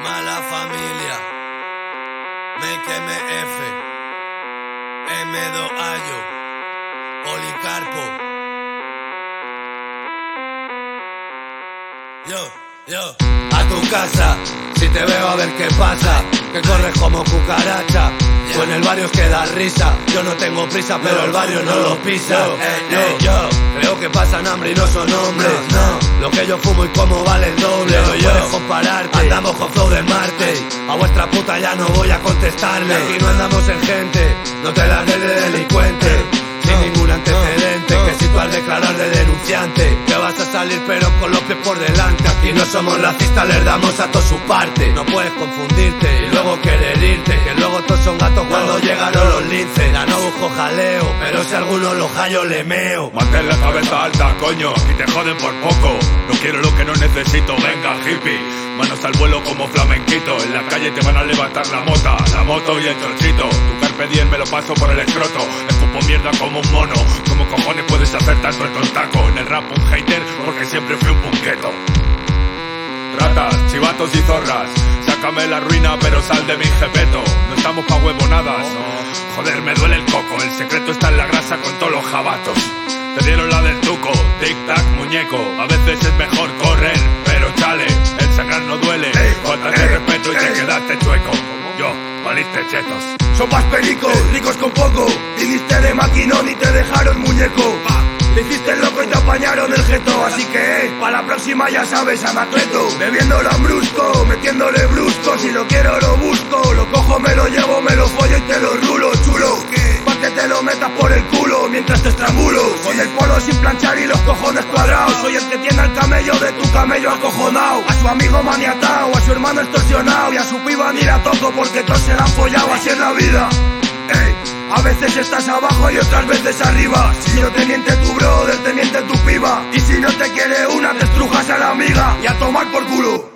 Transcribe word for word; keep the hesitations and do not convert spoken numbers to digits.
Mala familia, Make M F, M dos Ayo, Policarpo. Yo, yo, a tu casa, si te veo a ver qué pasa, que corres como cucaracha. Tú en el barrio es que da risa, yo no tengo prisa, pero el barrio no lo pisa. Yo, yo, yo, creo que pasan hambre y no son hombres. No, lo que yo fumo y como vale el doble. No puedes compararte, andamos con flow de Marte. A vuestra puta ya no voy a contestarle. Aquí no andamos en gente, no te la des de delincuente, sin ningún antecedente, que si tú has declarar de denunciante, que vas a salir pero con los pies por delante. Aquí no somos racistas, les damos a todos su parte. No puedes confundirte y luego querer irte, que luego todos son gatos cuando llegaron los linces. Ya no busco jaleo, pero si alguno los hallo le meo. Mantén la cabeza alta, coño, y te joden por poco. No quiero lo que no necesito, venga hippie. Manos al vuelo como flamenquito, en la calle te van a levantar la mota, la moto y el trochito. Tu carpe diem me lo paso por el escroto, escupo mierda como un mono. ¿Cómo cojones puedes hacer tanto el tontaco? En el rap un hater, porque siempre fui un punqueto. Ratas, chivatos y zorras, sácame la ruina pero sal de mi jepeto. No estamos pa' huevonadas, joder me duele el coco. El secreto está en la grasa con todos los jabatos. Te dieron la del tuco, tic-tac, muñeco. A veces es mejor correr, pero chale, el sangrar no duele. Faltaste eh, respeto y eh, te quedaste chueco. Yo, valiste chetos. Son más pericos, ricos con poco. Viniste de maquinón y te dejaron muñeco. Te hiciste loco y te apañaron el jeto. Así que, eh, pa' la próxima ya sabes, Anacleto. Bebiendo lambrusco, metiéndole brusco. Si lo quiero lo busco, lo cojo, me lo llevo, me lo follo y te lo rulo, chulo. Pa' que te lo metas por el culo mientras te estrangulo. Con el polo sin planchar y los cojones cuadrados. Soy el que tiene el camello de tu camello acojonado. A su amigo maniatao, a su hermano extorsionado. Y a su piba ni la toco porque todos se la han follado. Así es la vida. Ey, a veces estás abajo y otras veces arriba. Si no te miente tu brother, te miente tu piba. Y si no te quiere una, te estrujas a la amiga. Y a tomar por culo.